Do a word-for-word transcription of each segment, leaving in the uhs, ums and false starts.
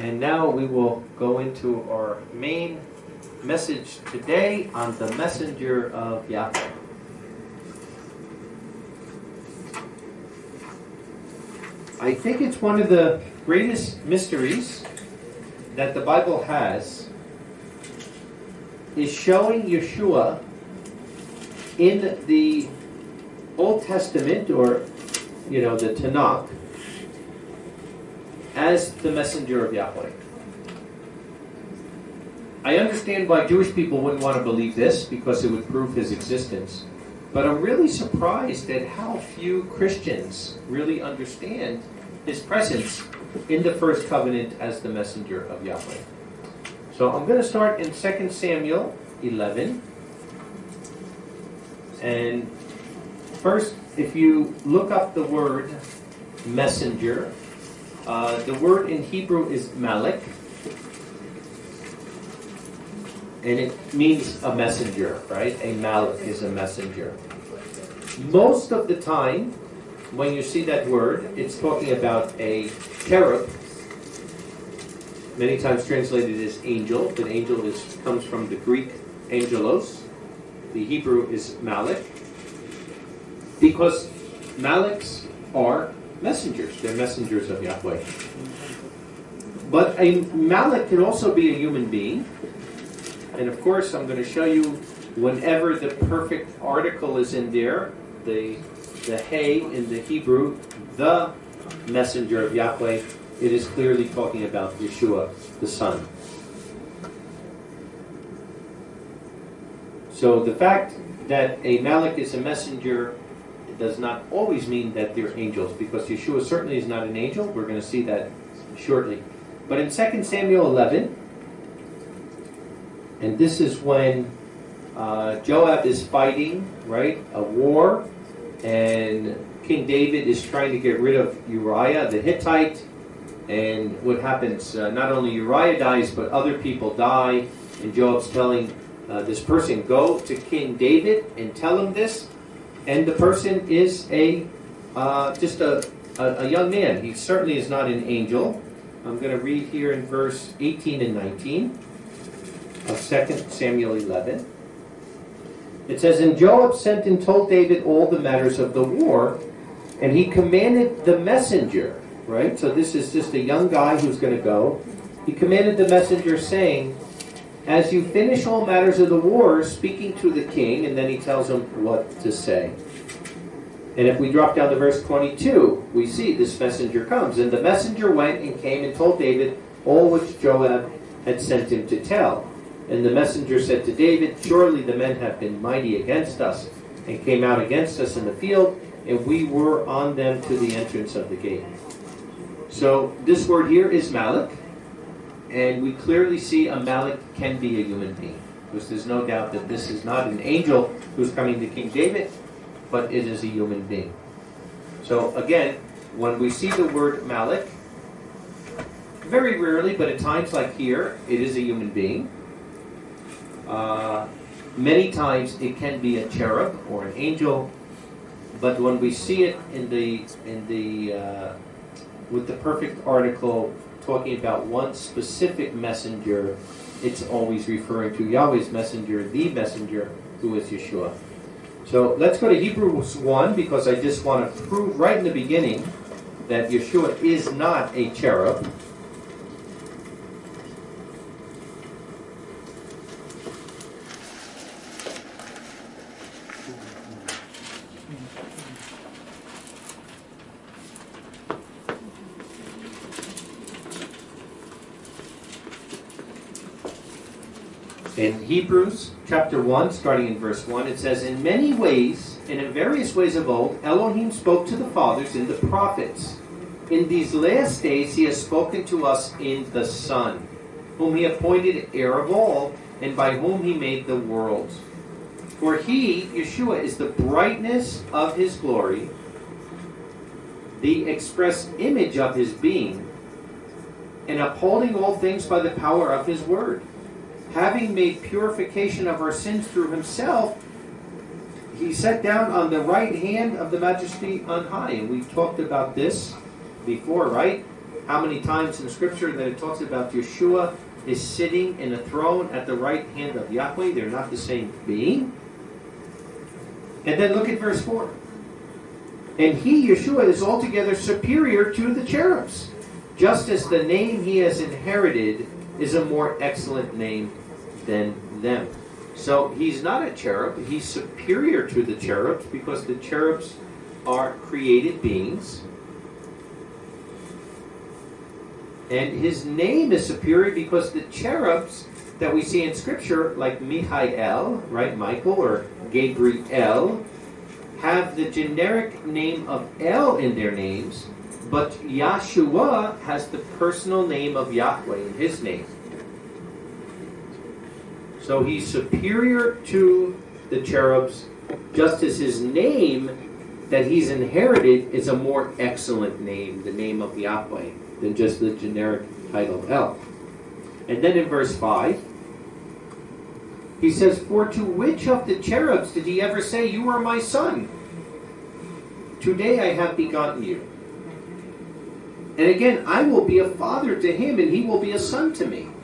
And now we will go into our main message today on the messenger of Yahweh. I think it's one of the greatest mysteries that the Bible has is showing Yeshua in the Old Testament, or, you know, the Tanakh, as the messenger of Yahweh. I understand why Jewish people wouldn't want to believe this, because it would prove his existence. But I'm really surprised at how few Christians really understand his presence in the first covenant as the messenger of Yahweh. So I'm going to start in Second Samuel eleven. And first, if you look up the word messenger, uh, the word in Hebrew is malak, and it means a messenger, right? A malak is a messenger. Most of the time, when you see that word, it's talking about a cherub, many times translated as angel, but angel is comes from the Greek angelos. The Hebrew is malak, because malaks are messengers. They're messengers of Yahweh. But a malak can also be a human being. And of course, I'm going to show you whenever the perfect article is in there, the the hey in the Hebrew, the messenger of Yahweh, it is clearly talking about Yeshua, the Son. So the fact that a malak is a messenger does not always mean that they're angels, because Yeshua certainly is not an angel. We're going to see that shortly. But in Second Samuel eleven, and this is when uh, Joab is fighting, right, a war, and King David is trying to get rid of Uriah the Hittite. And what happens, uh, not only Uriah dies, but other people die. And Joab's telling uh, this person, go to King David and tell him this. And the person is a uh, just a, a, a young man. He certainly is not an angel. I'm going to read here in verse eighteen and nineteen of Second Samuel eleven. It says, and Joab sent and told David all the matters of the war, and he commanded the messenger, right? So this is just a young guy who's going to go. He commanded the messenger, saying, as you finish all matters of the war, speaking to the king, and then he tells him what to say. And if we drop down to verse twenty-two, we see this messenger comes. And the messenger went and came and told David all which Joab had sent him to tell. And the messenger said to David, surely the men have been mighty against us, and came out against us in the field, and we were on them to the entrance of the gate. So this word here is malak, and we clearly see a malak can be a human being, because there's no doubt that this is not an angel who's coming to King David, but it is a human being. So again, when we see the word malak, very rarely, but at times like here, it is a human being. Uh, many times it can be a cherub or an angel, but when we see it in the in the uh, with the perfect article talking about one specific messenger, it's always referring to Yahweh's messenger, the messenger, who is Yeshua. So let's go to Hebrews one, because I just want to prove right in the beginning that Yeshua is not a cherub. In Hebrews chapter one, starting in verse one, it says, in many ways, and in various ways of old, Elohim spoke to the fathers in the prophets. In these last days he has spoken to us in the Son, whom he appointed heir of all, and by whom he made the worlds. For he, Yeshua, is the brightness of his glory, the express image of his being, and upholding all things by the power of his word. Having made purification of our sins through himself, he sat down on the right hand of the majesty on high. And we talked about this before, right? how many times in Scripture that it talks about Yeshua is sitting in a throne at the right hand of Yahweh. They're not the same being. And then look at verse four. And he, Yeshua, is altogether superior to the cherubs, just as the name he has inherited is a more excellent name than them. So he's not a cherub. He's superior to the cherubs because the cherubs are created beings. And his name is superior because the cherubs that we see in Scripture, like Michael, right, Michael, or Gabriel, have the generic name of El in their names, but Yahshua has the personal name of Yahweh in his name. So he's superior to the cherubs, just as his name that he's inherited is a more excellent name, the name of Yahweh, than just the generic title El. And then in verse five, he says, for to which of the cherubs did he ever say, you are my son? Today I have begotten you. And again, I will be a father to him, and he will be a son to me.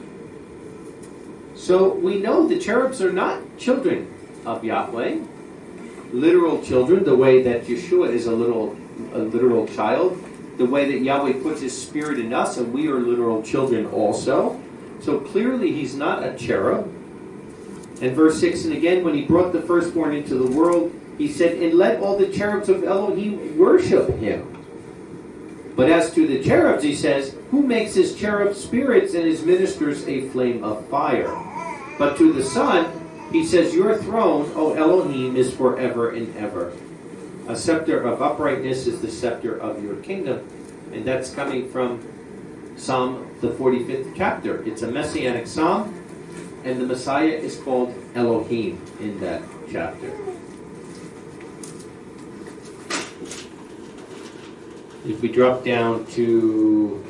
So we know the cherubs are not children of Yahweh, literal children, the way that Yeshua is a little, a literal child, the way that Yahweh puts his spirit in us, and we are literal children also. So clearly he's not a cherub. And verse six, and again, when he brought the firstborn into the world, he said, and let all the cherubs of Elohim worship him. But as to the cherubs, he says, who makes his cherub spirits and his ministers a flame of fire? But to the Son, he says, your throne, O Elohim, is forever and ever. A scepter of uprightness is the scepter of your kingdom. And that's coming from Psalm, the forty-fifth chapter. It's a messianic psalm, and the Messiah is called Elohim in that chapter. If we drop down to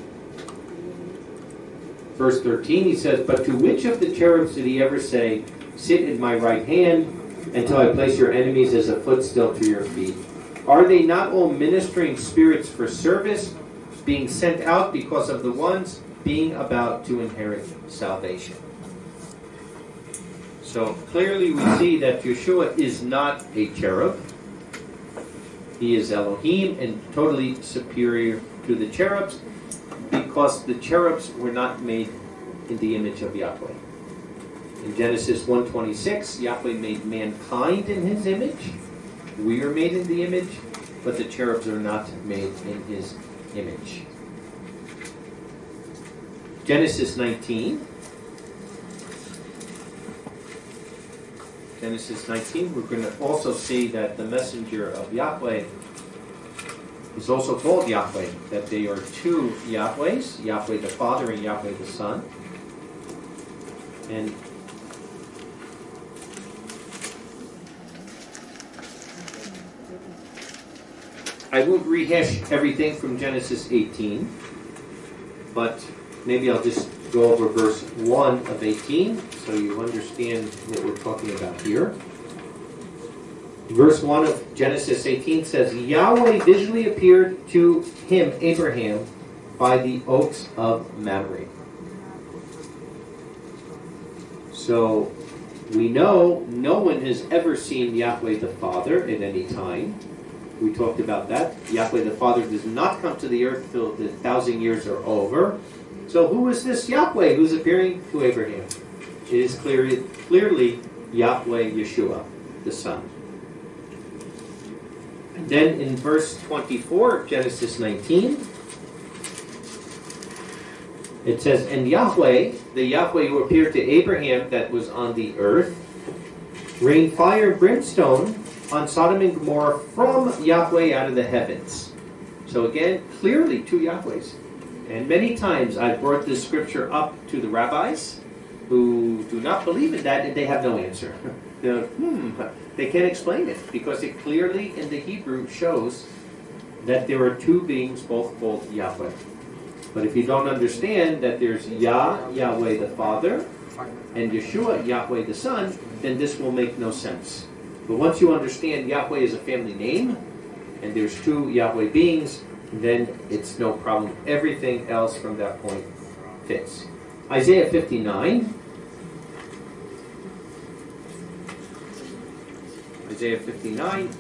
verse thirteen, he says, but to which of the cherubs did he ever say, sit at my right hand until I place your enemies as a footstool to your feet? Are they not all ministering spirits for service, being sent out because of the ones being about to inherit salvation? So clearly we see that Yeshua is not a cherub. He is Elohim and totally superior to the cherubs, because the cherubs were not made in the image of Yahweh. In Genesis one twenty-six, Yahweh made mankind in his image. We are made in the image, but the cherubs are not made in his image. Genesis nineteen. Genesis nineteen, we're going to also see that the messenger of Yahweh is also called Yahweh, that they are two Yahwehs, Yahweh the Father and Yahweh the Son. And I won't rehash everything from Genesis eighteen, but maybe I'll just go over verse one of eighteen so you understand what we're talking about here. Verse one of Genesis eighteen says, Yahweh visually appeared to him, Abraham, by the oaks of Mamre. So we know no one has ever seen Yahweh the Father at any time. We talked about that. Yahweh the Father does not come to the earth till the thousand years are over. So who is this Yahweh who's appearing to Abraham? It is clearly, clearly Yahweh Yeshua, the Son. And then in verse twenty-four of Genesis nineteen, it says, and Yahweh, the Yahweh who appeared to Abraham that was on the earth, rained fire and brimstone on Sodom and Gomorrah from Yahweh out of the heavens. So again, clearly two Yahwehs. And many times I've brought this scripture up to the rabbis who do not believe in that, and they have no answer. They're, hmm, they can't explain it, because it clearly in the Hebrew shows that there are two beings both called Yahweh. But if you don't understand that there's Yah, Yahweh the Father, and Yeshua, Yahweh the Son, then this will make no sense. But once you understand Yahweh is a family name, and there's two Yahweh beings, then it's no problem. Everything else from that point fits. Isaiah fifty-nine. Isaiah fifty-nine.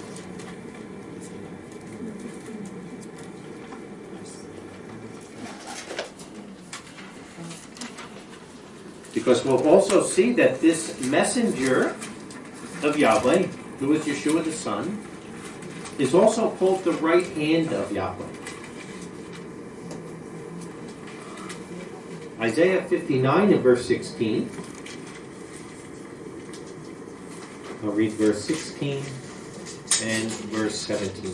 Because we'll also see that this messenger of Yahweh, who is Yeshua the Son, is also called the right hand of Yahweh. Isaiah fifty-nine and verse sixteen. I'll read verse sixteen and verse seventeen.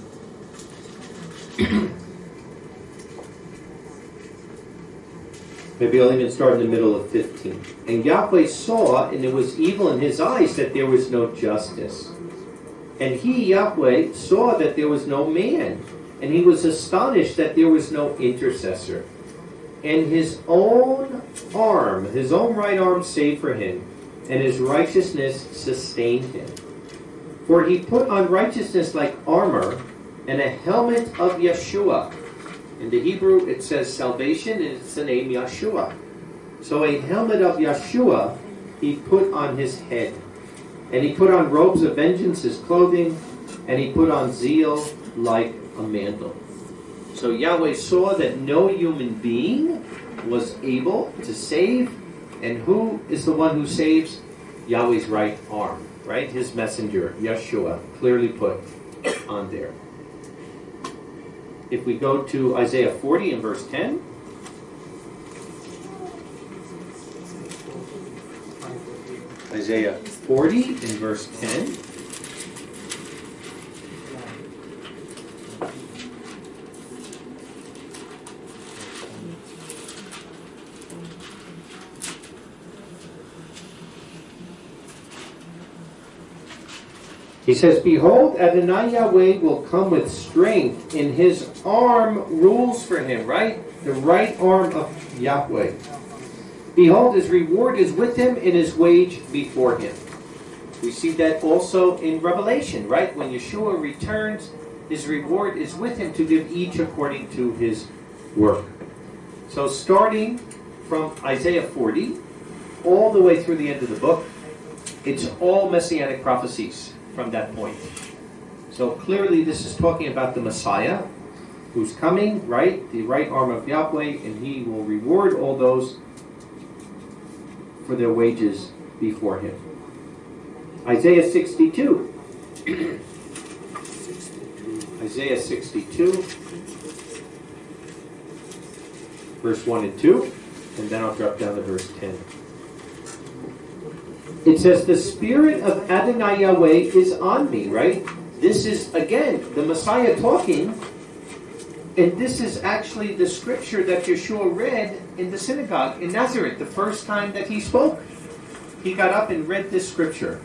Maybe I'll even start in the middle of fifteen. And Yahweh saw, and it was evil in his eyes, that there was no justice. And he, Yahweh, saw that there was no man, and he was astonished that there was no intercessor. And his own arm, his own right arm saved for him, and his righteousness sustained him. For he put on righteousness like armor, and a helmet of Yeshua. In the Hebrew it says salvation, and it's the name Yeshua. So a helmet of Yeshua he put on his head. And he put on robes of vengeance as clothing, and he put on zeal like a mantle. So Yahweh saw that no human being was able to save. And who is the one who saves? Yahweh's right arm, right? His messenger, Yeshua, clearly put on there. If we go to Isaiah forty and verse ten. Isaiah forty and verse ten. He says, behold, Adonai Yahweh will come with strength, in his arm rules for him, right? The right arm of Yahweh. Behold, his reward is with him, and his wage before him. We see that also in Revelation, right? When Yeshua returns, his reward is with him to give each according to his work. So starting from Isaiah forty, all the way through the end of the book, it's all messianic prophecies from that point. So clearly this is talking about the Messiah who's coming, right? The right arm of Yahweh, and he will reward all those for their wages before him. Isaiah sixty-two. Isaiah sixty-two, verse one and two, and then I'll drop down to verse ten. It says, the Spirit of Adonai Yahweh is on me, right? This is, again, the Messiah talking, and this is actually the scripture that Yeshua read in the synagogue in Nazareth, the first time that he spoke. He got up and read this scripture.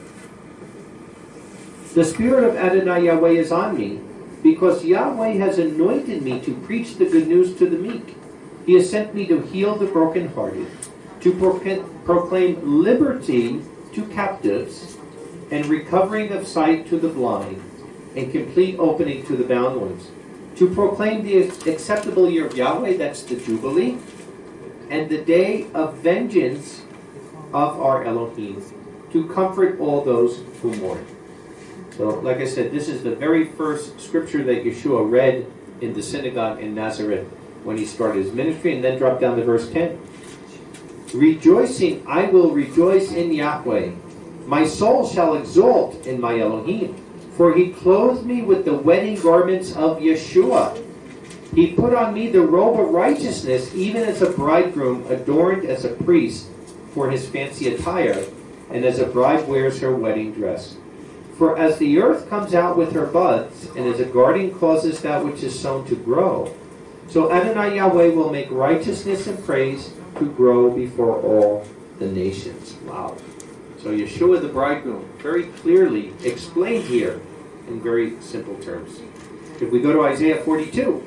The Spirit of Adonai Yahweh is on me, because Yahweh has anointed me to preach the good news to the meek. He has sent me to heal the brokenhearted, to proclaim, proclaim liberty to captives, and recovering of sight to the blind, and complete opening to the bound ones, to proclaim the acceptable year of Yahweh, that's the Jubilee, and the day of vengeance of our Elohim, to comfort all those who mourn. So, like I said, this is the very first scripture that Yeshua read in the synagogue in Nazareth when he started his ministry, and then drop down to verse ten. Rejoicing, I will rejoice in Yahweh. My soul shall exult in my Elohim. For he clothed me with the wedding garments of Yeshua. He put on me the robe of righteousness, even as a bridegroom adorned as a priest for his fancy attire, and as a bride wears her wedding dress. For as the earth comes out with her buds, and as a garden causes that which is sown to grow, so Adonai Yahweh will make righteousness and praise to grow before all the nations. Wow. So Yeshua the bridegroom, very clearly explained here in very simple terms. If we go to Isaiah forty-two.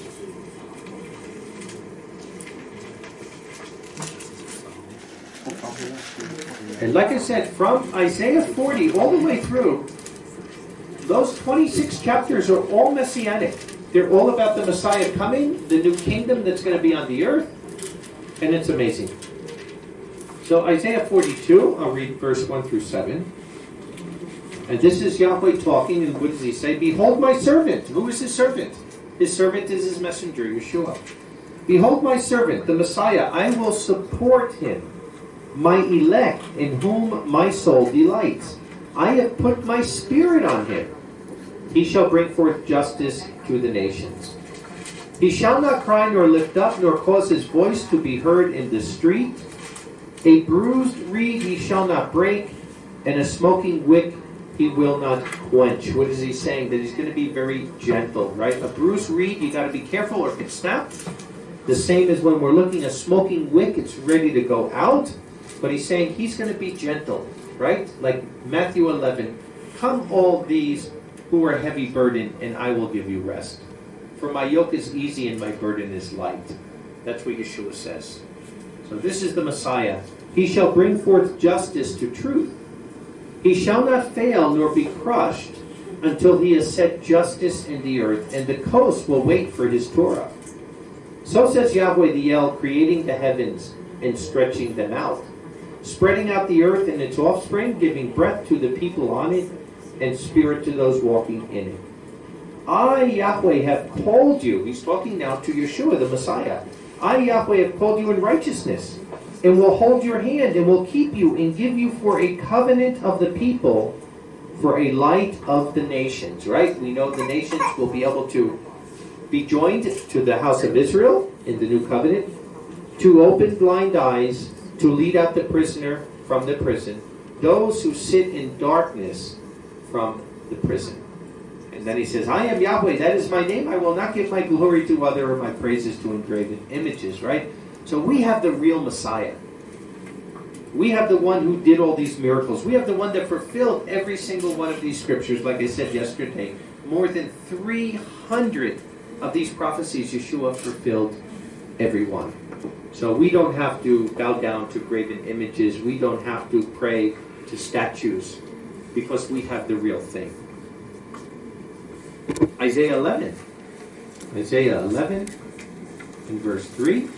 And like I said, from Isaiah forty all the way through, those twenty-six chapters are all messianic. They're all about the Messiah coming, the new kingdom that's going to be on the earth, and it's amazing. So Isaiah forty-two, I'll read verse one through seven. And this is Yahweh talking, and what does he say? Behold my servant. Who is his servant? His servant is his messenger, Yeshua. Behold my servant, the Messiah. I will support him, my elect, in whom my soul delights. I have put my spirit on him. He shall bring forth justice to the nations. He shall not cry nor lift up, nor cause his voice to be heard in the street. A bruised reed he shall not break, and a smoking wick he will not quench. What is he saying? That he's going to be very gentle, right? A bruised reed, you got to be careful or it can snap. The same as when we're looking at a smoking wick, it's ready to go out. But he's saying he's going to be gentle, right? Like Matthew eleven, come all these who are heavy burdened, and I will give you rest. For my yoke is easy and my burden is light. That's what Yeshua says. So this is the Messiah. He shall bring forth justice to truth. He shall not fail nor be crushed until he has set justice in the earth, and the coast will wait for his Torah. So says Yahweh the El, creating the heavens and stretching them out, spreading out the earth and its offspring, giving breath to the people on it, and spirit to those walking in it. I, Yahweh, have called you. He's talking now to Yeshua, the Messiah. I, Yahweh, have called you in righteousness, and will hold your hand, and will keep you, and give you for a covenant of the people, for a light of the nations. Right? We know the nations will be able to be joined to the house of Israel in the new covenant, to open blind eyes, to lead out the prisoner from the prison, those who sit in darkness from the prison. And then he says, I am Yahweh, that is my name. I will not give my glory to other, or my praises to engraven images, right? So we have the real Messiah. We have the one who did all these miracles. We have the one that fulfilled every single one of these scriptures. Like I said yesterday, more than three hundred of these prophecies Yeshua fulfilled every one. So we don't have to bow down to graven images. We don't have to pray to statues, because we have the real thing. Isaiah eleven. Isaiah eleven in verse three.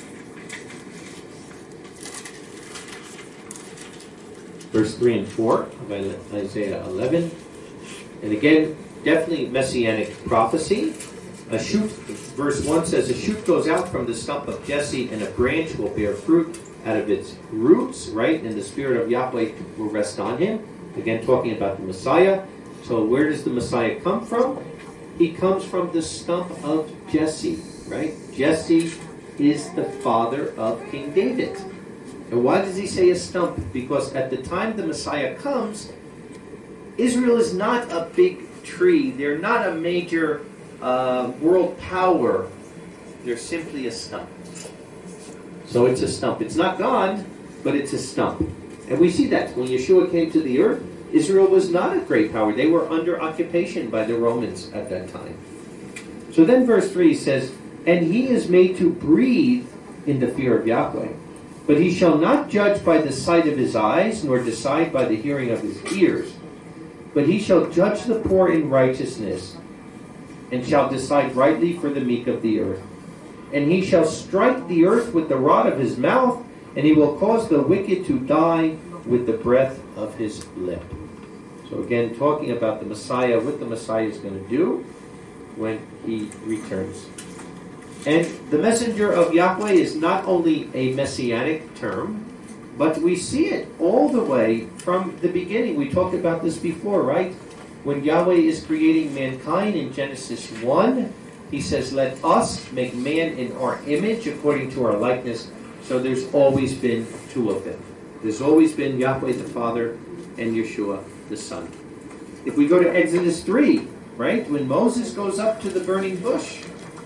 Verse three and four of Isaiah eleven. And again, definitely messianic prophecy. A shoot, verse one says, a shoot goes out from the stump of Jesse, and a branch will bear fruit out of its roots, right? And the Spirit of Yahweh will rest on him. Again, talking about the Messiah. So where does the Messiah come from? He comes from the stump of Jesse, right? Jesse is the father of King David. And why does he say a stump? Because at the time the Messiah comes, Israel is not a big tree. They're not a major uh, world power. They're simply a stump. So it's a stump. It's not gone, but it's a stump. And we see that when Yeshua came to the earth, Israel was not a great power. They were under occupation by the Romans at that time. So then verse three says, and he is made to breathe in the fear of Yahweh. But he shall not judge by the sight of his eyes, nor decide by the hearing of his ears. But he shall judge the poor in righteousness, and shall decide rightly for the meek of the earth. And he shall strike the earth with the rod of his mouth, and he will cause the wicked to die with the breath of his lip. So again, talking about the Messiah, what the Messiah is going to do when he returns. And the messenger of Yahweh is not only a messianic term, but we see it all the way from the beginning. We talked about this before, right? When Yahweh is creating mankind in Genesis one, he says, let us make man in our image according to our likeness. So there's always been two of them. There's always been Yahweh the Father and Yeshua the Son. If we go to Exodus three, right, when Moses goes up to the burning bush,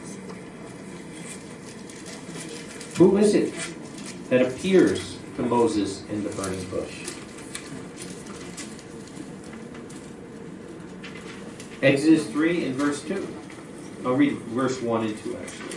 who is it that appears to Moses in the burning bush? Exodus three and verse two. I'll read verse one and two actually.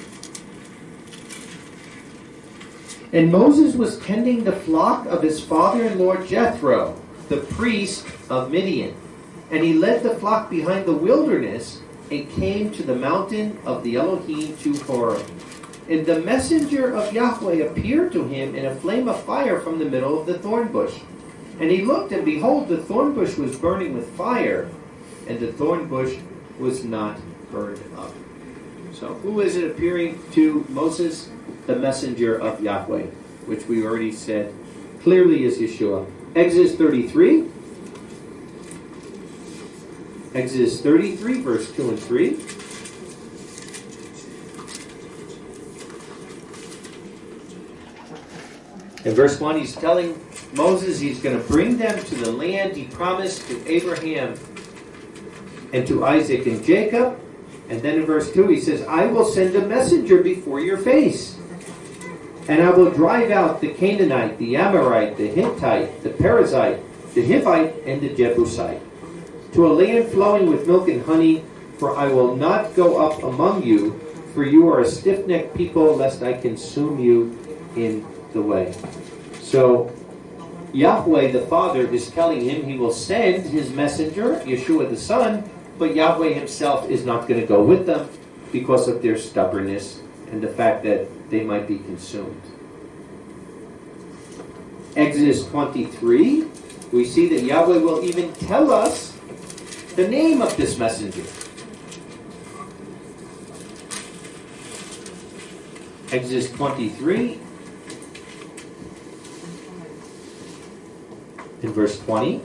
And Moses was tending the flock of his father-in-law Jethro, the priest of Midian. And he led the flock behind the wilderness and came to the mountain of the Elohim to Horeb. And the messenger of Yahweh appeared to him in a flame of fire from the middle of the thorn bush. And he looked, and behold, the thorn bush was burning with fire, and the thorn bush was not burned up. So who is it appearing to Moses? The messenger of Yahweh, which we already said clearly is Yeshua. Exodus thirty-three. Exodus thirty-three, verse two and three. In verse one, he's telling Moses he's going to bring them to the land he promised to Abraham and to Isaac and Jacob. And then in verse two, he says, I will send a messenger before your face, and I will drive out the Canaanite, the Amorite, the Hittite, the Perizzite, the Hivite, and the Jebusite, to a land flowing with milk and honey, for I will not go up among you, for you are a stiff-necked people, lest I consume you in the way. So Yahweh the Father is telling him he will send his messenger, Yeshua the Son, but Yahweh himself is not going to go with them because of their stubbornness and the fact that they might be consumed. Exodus twenty-three, we see that Yahweh will even tell us the name of this messenger. Exodus twenty-three, in verse twenty,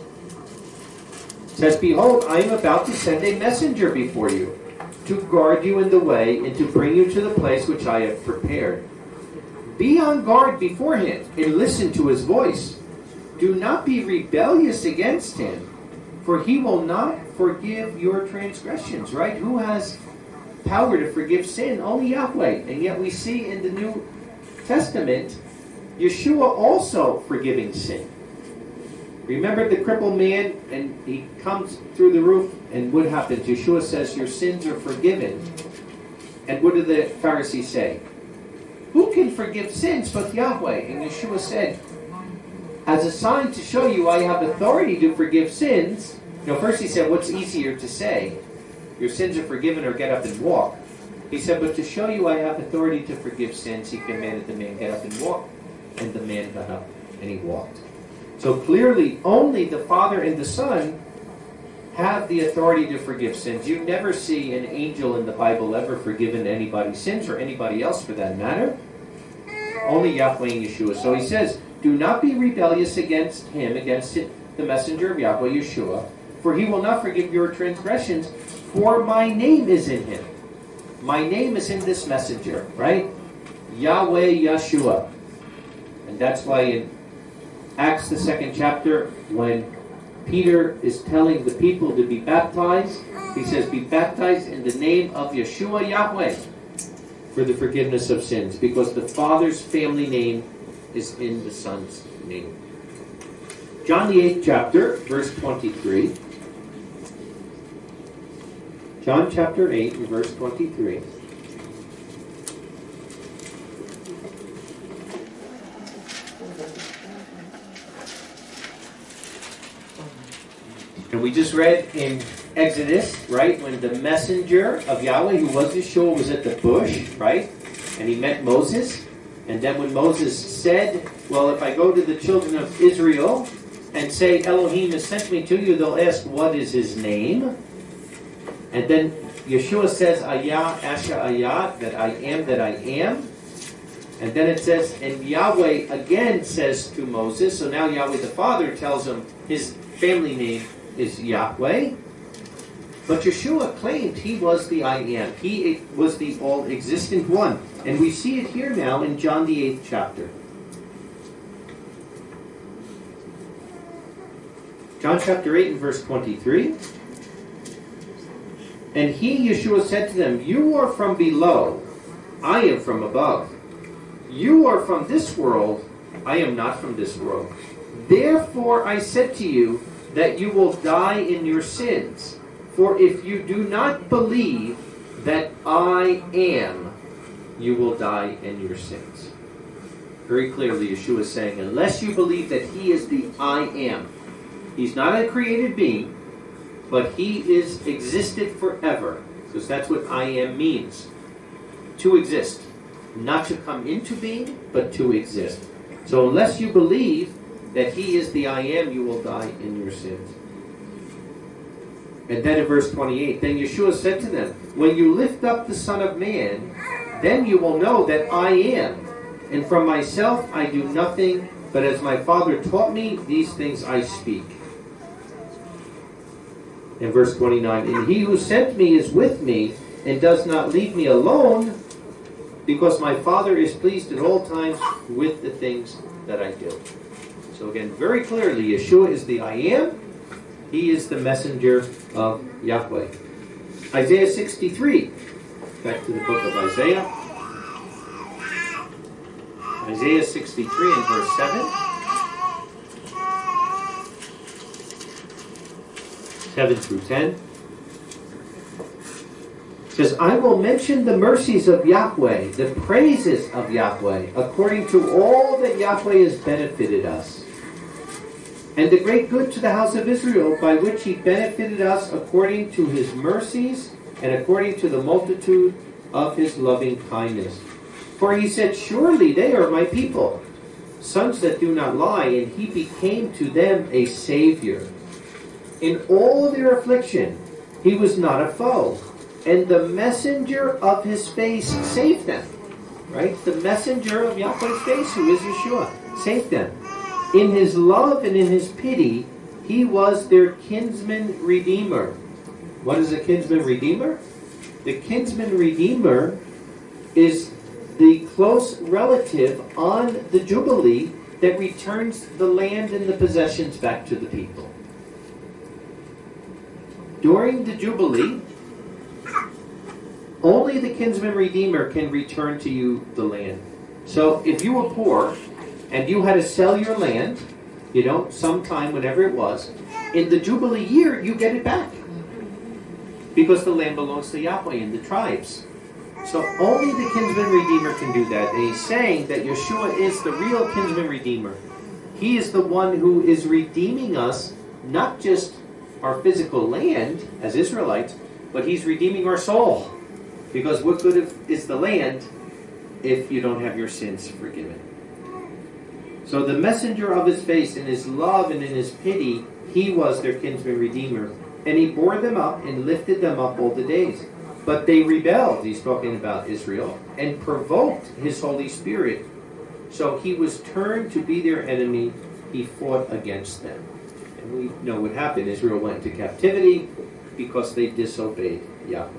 says, Behold, I am about to send a messenger before you, to guard you in the way, and to bring you to the place which I have prepared. Be on guard before him, and listen to his voice. Do not be rebellious against him, for he will not forgive your transgressions. Right? Who has power to forgive sin? Only Yahweh. And yet we see in the New Testament, Yeshua also forgiving sin. Remember the crippled man, and he comes through the roof, and what happens? Yeshua says, your sins are forgiven. And what did the Pharisees say? Who can forgive sins but Yahweh? And Yeshua said, as a sign to show you I have authority to forgive sins. You know, first he said, what's easier to say? Your sins are forgiven, or get up and walk. He said, but to show you I have authority to forgive sins, he commanded the man get up and walk. And the man got up and he walked. So clearly, only the Father and the Son have the authority to forgive sins. You never see an angel in the Bible ever forgiven anybody's sins, or anybody else for that matter. Only Yahweh and Yeshua. So he says, do not be rebellious against him, against it, the messenger of Yahweh, Yeshua, for he will not forgive your transgressions, for my name is in him. My name is in this messenger, right? Yahweh Yeshua. And that's why in Acts, the second chapter, when Peter is telling the people to be baptized, he says, be baptized in the name of Yeshua Yahweh for the forgiveness of sins, because the Father's family name is in the Son's name. John the eighth chapter, verse twenty-three. John chapter eight and verse twenty-three. And we just read in Exodus, right, when the messenger of Yahweh, who was Yeshua, was at the bush, right, and he met Moses. And then when Moses said, well, if I go to the children of Israel and say, Elohim has sent me to you, they'll ask, what is his name? And then Yeshua says, Ayah, Asher Ayah, that I am that I am. And then it says, and Yahweh again says to Moses, so now Yahweh the Father tells him his family name is Yahweh. But Yeshua claimed he was the I am. He was the all-existent one. And we see it here now in John the eighth chapter. John chapter eight and verse twenty-three. And he, Yeshua, said to them, you are from below, I am from above. You are from this world, I am not from this world. Therefore I said to you that you will die in your sins. For if you do not believe that I am, you will die in your sins. Very clearly, Yeshua is saying, unless you believe that he is the I am, he's not a created being, but he is existed forever, because that's what I am means. To exist. Not to come into being, but to exist. So unless you believe that he is the I am, you will die in your sins. And then in verse twenty-eight, then Yeshua said to them, when you lift up the Son of Man, then you will know that I am. And from myself I do nothing, but as my Father taught me, these things I speak. In verse twenty-nine, and he who sent me is with me, and does not leave me alone, because my Father is pleased at all times with the things that I do. So again, very clearly, Yeshua is the I am. He is the messenger of Yahweh. Isaiah sixty-three. Back to the book of Isaiah. Isaiah sixty-three and verse seven. seven through ten. It says, I will mention the mercies of Yahweh, the praises of Yahweh, according to all that Yahweh has benefited us, and the great good to the house of Israel, by which he benefited us according to his mercies, and according to the multitude of his loving kindness. For he said, surely they are my people, sons that do not lie, and he became to them a Savior. In all their affliction, he was not a foe, and the messenger of his face saved them. Right? The messenger of Yahweh's face, who is Yeshua, saved them. In his love and in his pity, he was their kinsman redeemer. What is a kinsman redeemer? The kinsman redeemer is the close relative on the Jubilee that returns the land and the possessions back to the people. During the Jubilee, only the kinsman redeemer can return to you the land. So if you were poor and you had to sell your land, you know, sometime, whenever it was, in the Jubilee year, you get it back. Because the land belongs to Yahweh and the tribes. So only the kinsman redeemer can do that. And he's saying that Yeshua is the real kinsman redeemer. He is the one who is redeeming us, not just our physical land as Israelites, but he's redeeming our soul. Because what good is the land if you don't have your sins forgiven? So the messenger of his face, in his love and in his pity, he was their kinsman redeemer. And he bore them up and lifted them up all the days. But they rebelled, he's talking about Israel, and provoked his Holy Spirit. So he was turned to be their enemy. He fought against them. And we know what happened. Israel went into captivity because they disobeyed Yahweh.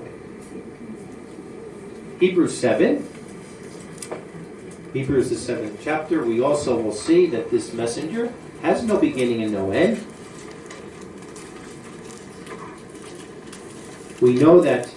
Hebrews seven. Hebrews the seventh chapter. We also will see that this messenger has no beginning and no end. We know that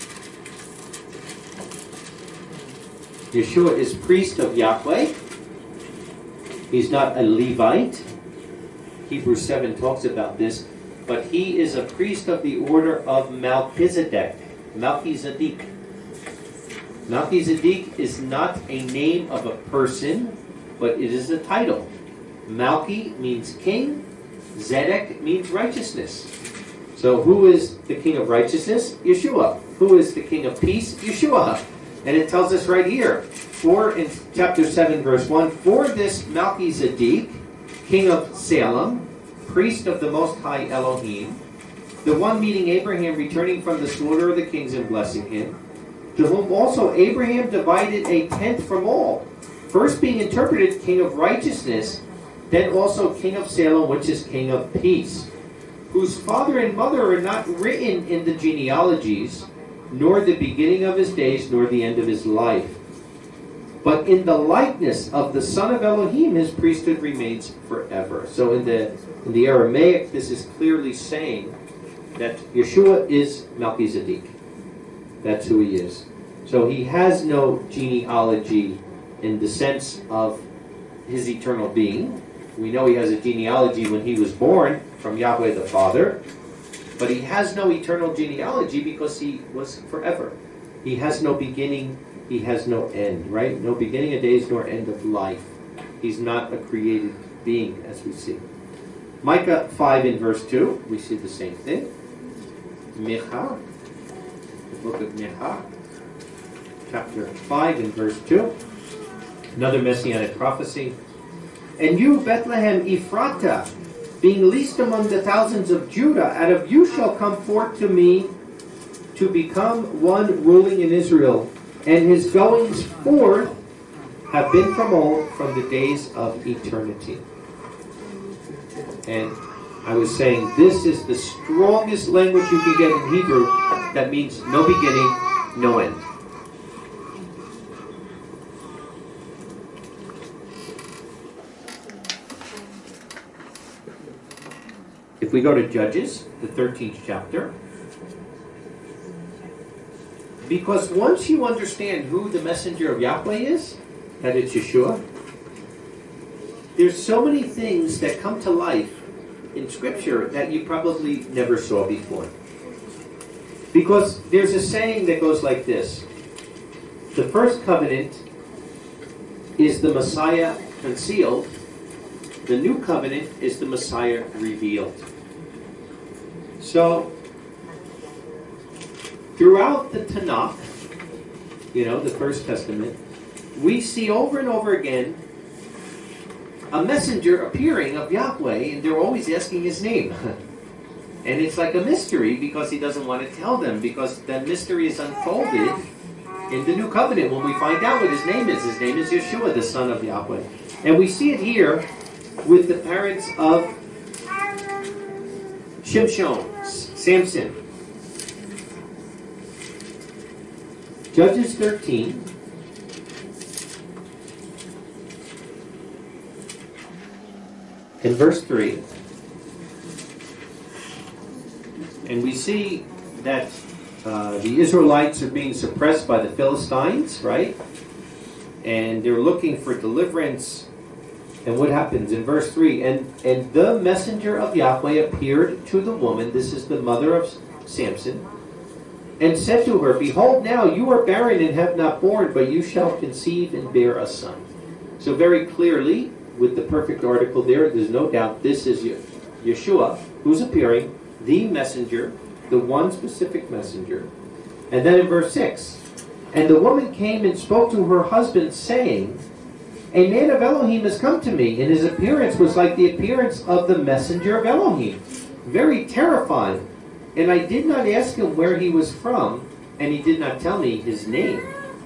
Yeshua is priest of Yahweh. He's not a Levite. Hebrews seven talks about this. But he is a priest of the order of Melchizedek. Melchizedek. Melchizedek is not a name of a person, but it is a title. Malchi means king. Zedek means righteousness. So who is the king of righteousness? Yeshua. Who is the king of peace? Yeshua. And it tells us right here, for in chapter seven, verse one, for this Melchizedek, king of Salem, priest of the Most High Elohim, the one meeting Abraham returning from the slaughter of the kings and blessing him, to whom also Abraham divided a tenth from all, first being interpreted king of righteousness, then also king of Salem, which is king of peace, whose father and mother are not written in the genealogies, nor the beginning of his days, nor the end of his life. But in the likeness of the Son of Elohim, his priesthood remains forever. So in the in the Aramaic, this is clearly saying that Yeshua is Melchizedek. That's who he is. So he has no genealogy in the sense of his eternal being. We know he has a genealogy when he was born from Yahweh the Father. But he has no eternal genealogy because he was forever. He has no beginning, he has no end, right? No beginning of days nor end of life. He's not a created being, as we see. Micah five in verse two, we see the same thing. Micha, the book of Micha, chapter five and verse two. Another messianic prophecy. And you, Bethlehem Ephratah, being least among the thousands of Judah, out of you shall come forth to me to become one ruling in Israel. And his goings forth have been from old, from the days of eternity. And I was saying, this is the strongest language you can get in Hebrew that means no beginning, no end. If we go to Judges, the thirteenth chapter, because once you understand who the messenger of Yahweh is, that it's Yeshua, there's so many things that come to life in Scripture that you probably never saw before. Because there's a saying that goes like this: the first covenant is the Messiah concealed, the new covenant is the Messiah revealed. So, throughout the Tanakh, you know, the First Testament, we see over and over again a messenger appearing of Yahweh, and they're always asking his name. And it's like a mystery because he doesn't want to tell them, because that mystery is unfolded in the new covenant when we find out what his name is. His name is Yeshua, the son of Yahweh. And we see it here with the parents of Shimshon, Samson. Judges thirteen. In verse three. And we see that uh, the Israelites are being suppressed by the Philistines, right? And they're looking for deliverance. And what happens in verse three? And, and the messenger of Yahweh appeared to the woman, this is the mother of Samson, and said to her, Behold, now you are barren and have not borne, but you shall conceive and bear a son. So very clearly, with the perfect article there, there's no doubt this is Yeshua who's appearing, the messenger, the one specific messenger. And then in verse six, and the woman came and spoke to her husband, saying, A man of Elohim has come to me, and his appearance was like the appearance of the messenger of Elohim, very terrifying. And I did not ask him where he was from, and he did not tell me his name.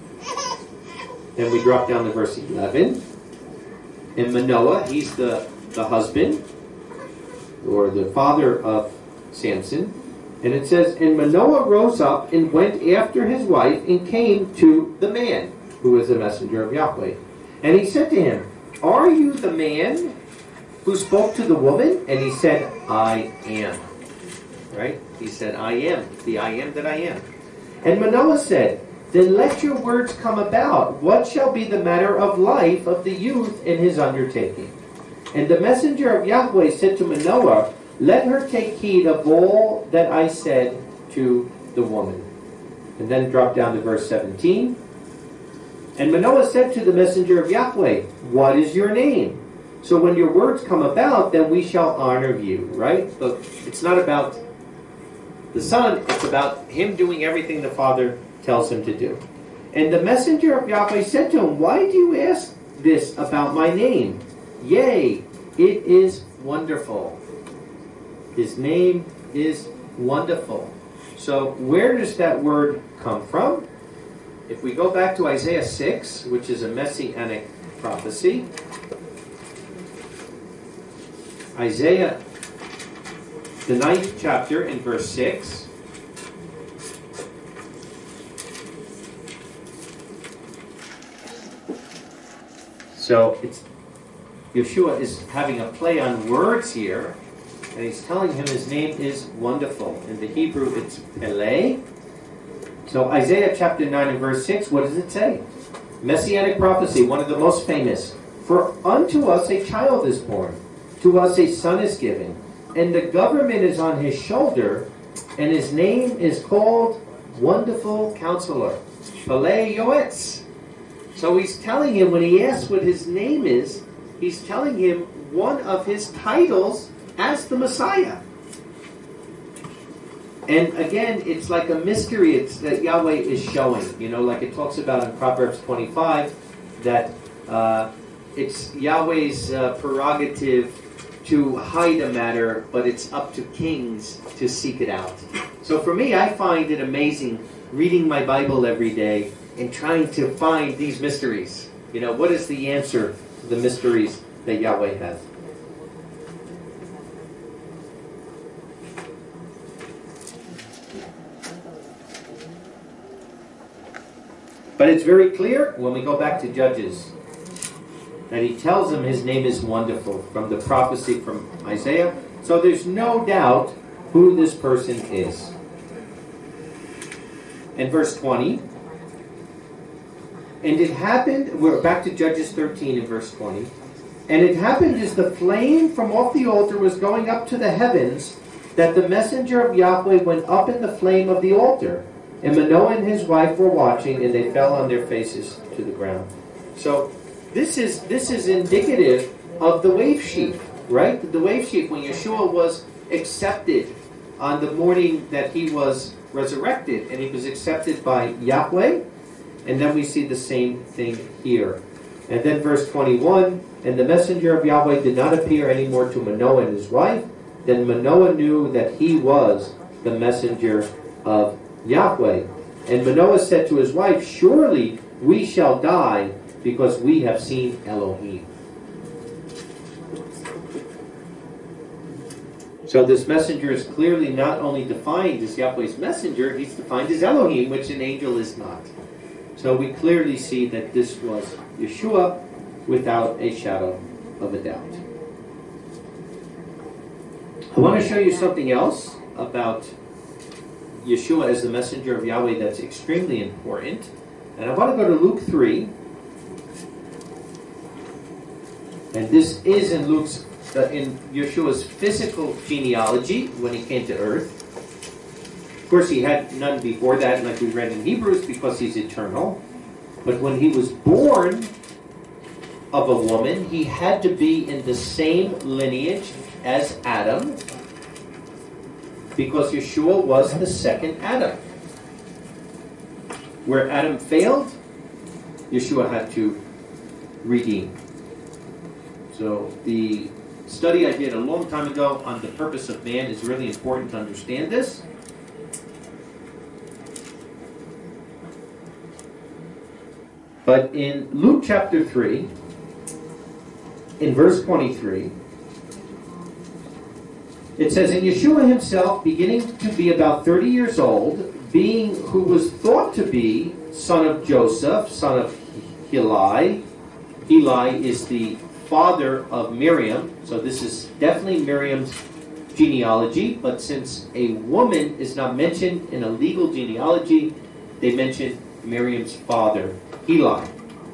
Then we drop down to verse eleven. And Manoah, he's the, the husband, or the father of Samson. And it says, And Manoah rose up and went after his wife and came to the man, who is the messenger of Yahweh. And he said to him, Are you the man who spoke to the woman? And he said, I am. Right? He said, I am. The I am that I am. And Manoah said, Then let your words come about. What shall be the matter of life of the youth in his undertaking? And the messenger of Yahweh said to Manoah, Let her take heed of all that I said to the woman. And then drop down to verse seventeen. And Manoah said to the messenger of Yahweh, What is your name? So when your words come about, then we shall honor you. Right? But it's not about the son, it's about him doing everything the father tells him to do. And the messenger of Yahweh said to him, Why do you ask this about my name? Yea, it is wonderful. His name is wonderful. So where does that word come from? If we go back to Isaiah six, which is a messianic prophecy, Isaiah, the ninth chapter, in verse six. So it's Yeshua is having a play on words here, and he's telling him his name is wonderful. In the Hebrew, it's Pele. So Isaiah chapter nine and verse six, what does it say? Messianic prophecy, one of the most famous. For unto us a child is born, to us a son is given, and the government is on his shoulder, and his name is called Wonderful Counselor, Pele Yoetz. So he's telling him, when he asks what his name is, he's telling him one of his titles as the Messiah. And again, it's like a mystery it's, that Yahweh is showing. You know, like it talks about in Proverbs twenty-five, that uh, it's Yahweh's uh, prerogative to hide a matter, but it's up to kings to seek it out. So for me, I find it amazing reading my Bible every day and trying to find these mysteries. You know, what is the answer to the mysteries that Yahweh has? But it's very clear when we go back to Judges that he tells them his name is wonderful from the prophecy from Isaiah. So there's no doubt who this person is. In verse twenty, and it happened, we're back to Judges thirteen in verse twenty, and it happened as the flame from off the altar was going up to the heavens, that the messenger of Yahweh went up in the flame of the altar. And Manoah and his wife were watching, and they fell on their faces to the ground. So this is this is indicative of the wave sheaf, right? The wave sheaf, when Yeshua was accepted on the morning that he was resurrected, and he was accepted by Yahweh. And then we see the same thing here. And then verse twenty-one, and the messenger of Yahweh did not appear anymore to Manoah and his wife. Then Manoah knew that he was the messenger of Yahweh. And Manoah said to his wife, surely we shall die, because we have seen Elohim. So this messenger is clearly not only defined as Yahweh's messenger, he's defined as Elohim, which an angel is not. So we clearly see that this was Yeshua without a shadow of a doubt. I want to show you something else about Yeshua as the messenger of Yahweh that's extremely important. And I want to go to Luke three. And this is in Luke's, uh, in Yeshua's physical genealogy when he came to earth. Of course, he had none before that, like we read in Hebrews, because he's eternal. But when he was born of a woman, he had to be in the same lineage as Adam, because Yeshua was the second Adam. Where Adam failed, Yeshua had to redeem. So the study I did a long time ago on the purpose of man is really important to understand this. But in Luke chapter three, in verse twenty-three, it says, and Yeshua himself, beginning to be about thirty years old, being who was thought to be son of Joseph, son of Heli. Heli is the father of Miriam, so this is definitely Miriam's genealogy, but since a woman is not mentioned in a legal genealogy, they mention Miriam's father, Heli.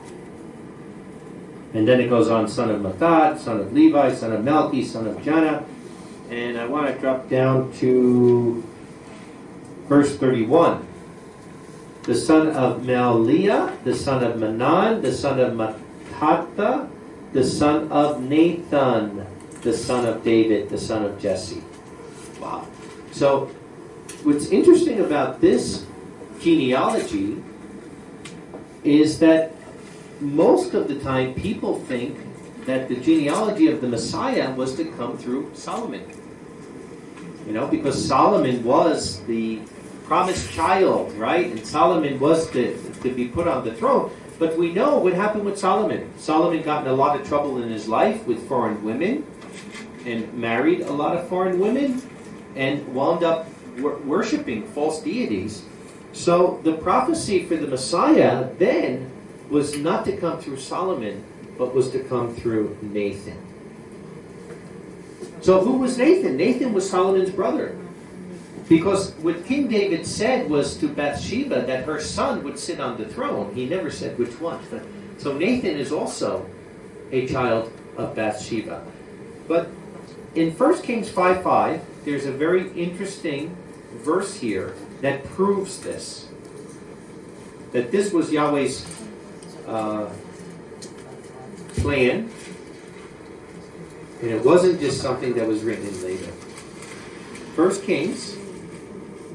And then it goes on, son of Matthat, son of Levi, son of Melchi, son of Janna. And I want to drop down to verse thirty-one. The son of Meliah, the son of Manan, the son of Mattatha, the son of Nathan, the son of David, the son of Jesse. Wow. So what's interesting about this genealogy is that most of the time people think that the genealogy of the Messiah was to come through Solomon. You know, because Solomon was the promised child, right? And Solomon was to, to be put on the throne. But we know what happened with Solomon. Solomon got in a lot of trouble in his life with foreign women and married a lot of foreign women and wound up wor- worshiping false deities. So the prophecy for the Messiah then was not to come through Solomon, but was to come through Nathan. So who was Nathan? Nathan was Solomon's brother. Because what King David said was to Bathsheba that her son would sit on the throne. He never said which one. So Nathan is also a child of Bathsheba. But in First Kings five five, there's a very interesting verse here that proves this. That this was Yahweh's uh, plan. And it wasn't just something that was written in later. First Kings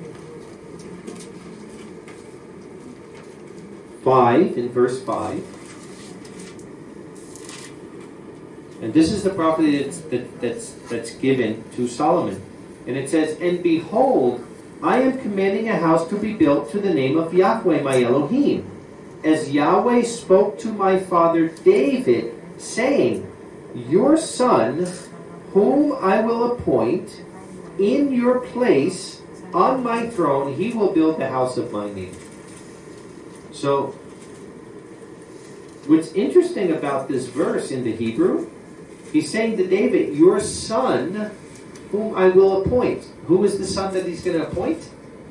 five, in verse five. And this is the prophecy that's, that, that's, that's given to Solomon. And it says, "And behold, I am commanding a house to be built to the name of Yahweh my Elohim, as Yahweh spoke to my father David, saying, Your son, whom I will appoint in your place on my throne, he will build the house of my name." So, what's interesting about this verse in the Hebrew, he's saying to David, "Your son, whom I will appoint." Who is the son that he's going to appoint?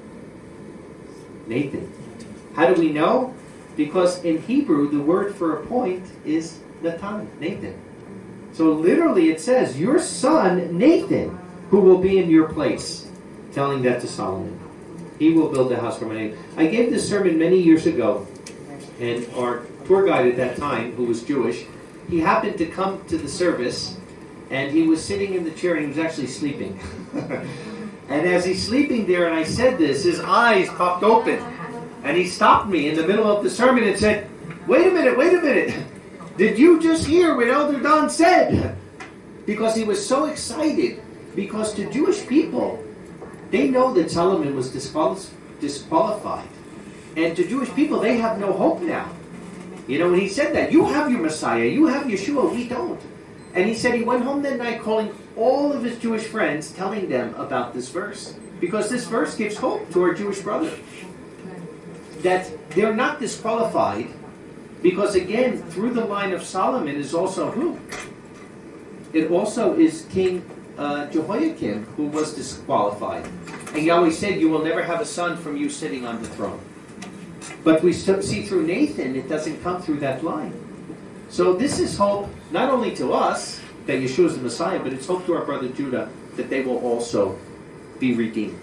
Nathan. How do we know? Because in Hebrew, the word for appoint is Natan, Nathan. So literally it says, "Your son, Nathan, who will be in your place," telling that to Solomon. He will build the house for my name. I gave this sermon many years ago, and our tour guide at that time, who was Jewish, he happened to come to the service, and he was sitting in the chair, and he was actually sleeping. And as he's sleeping there, and I said this, his eyes popped open, and he stopped me in the middle of the sermon and said, "Wait a minute, wait a minute. Did you just hear what Elder Don said?" Because he was so excited. Because to Jewish people, they know that Solomon was disqual- disqualified. And to Jewish people, they have no hope now. You know, when he said that, you have your Messiah, you have Yeshua, we don't. And he said he went home that night calling all of his Jewish friends, telling them about this verse. Because this verse gives hope to our Jewish brother. That they're not disqualified. Because again, through the line of Solomon is also who? It also is King uh, Jehoiakim, who was disqualified. And Yahweh said, "You will never have a son from you sitting on the throne." But we see through Nathan, it doesn't come through that line. So this is hope, not only to us, that Yeshua is the Messiah, but it's hope to our brother Judah, that they will also be redeemed.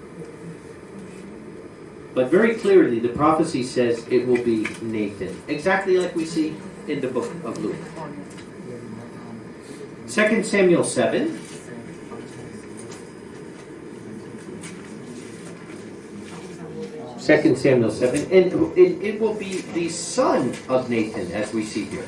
But very clearly, the prophecy says it will be Nathan. Exactly like we see in the book of Luke. Second Samuel seven. Second Samuel seven. And it, it will be the son of Nathan, as we see here.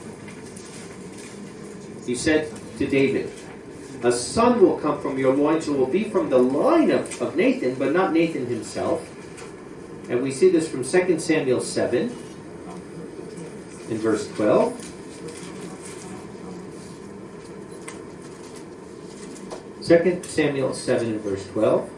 He said to David, "A son will come from your loins who will be from the line of, of Nathan, but not Nathan himself." And we see this from Second Samuel seven, in verse twelve. Second Samuel seven, in verse twelve.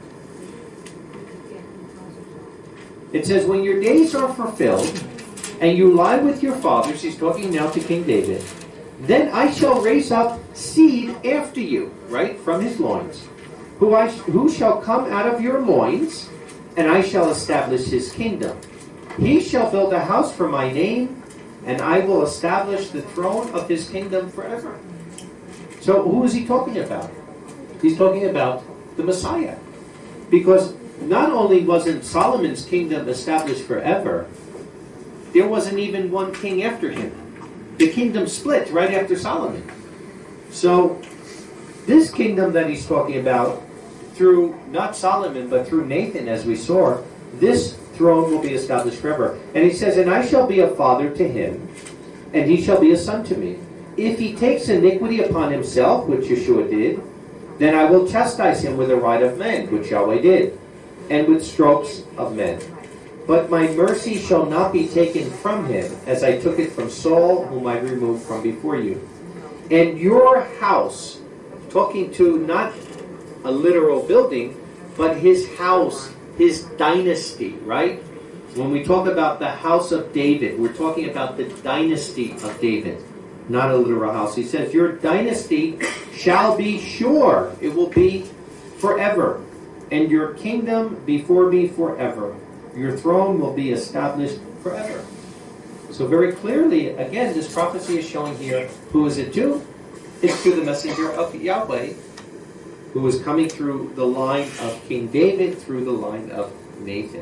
It says, "When your days are fulfilled, and you lie with your fathers," he's talking now to King David, "then I shall raise up seed after you," right, from his loins, who, I, who shall come out of your loins, and I shall establish his kingdom. He shall build a house for my name, and I will establish the throne of his kingdom forever. So who is he talking about? He's talking about the Messiah. Because not only wasn't Solomon's kingdom established forever, there wasn't even one king after him. The kingdom split right after Solomon. So this kingdom that he's talking about, through not Solomon, but through Nathan, as we saw, this throne will be established forever. And he says, "And I shall be a father to him, and he shall be a son to me. If he takes iniquity upon himself," which Yeshua did, "then I will chastise him with a rod of men," which Yahweh did, "and with strokes of men. But my mercy shall not be taken from him, as I took it from Saul, whom I removed from before you. And your house," talking to not a literal building, but his house, his dynasty, right? When we talk about the house of David, we're talking about the dynasty of David, not a literal house. He says, "Your dynasty shall be sure." It will be forever. "And your kingdom before me forever. Your throne will be established forever." So very clearly, again, this prophecy is showing here, who is it to? It's to the messenger of Yahweh, who is coming through the line of King David, through the line of Nathan.